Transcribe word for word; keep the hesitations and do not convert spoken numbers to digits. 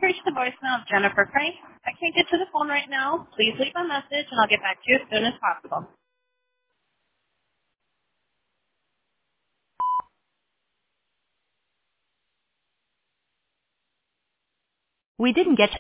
reached the voicemail of Jennifer Frank. I can't get to the phone right now. Please leave a message and I'll get back to you as soon as possible. We didn't get